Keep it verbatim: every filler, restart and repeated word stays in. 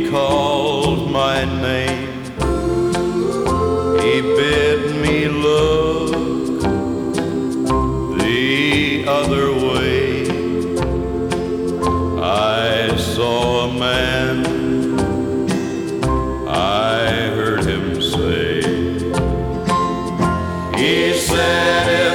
called my name. He bid me look the other way. I saw a man, I heard him say, he said,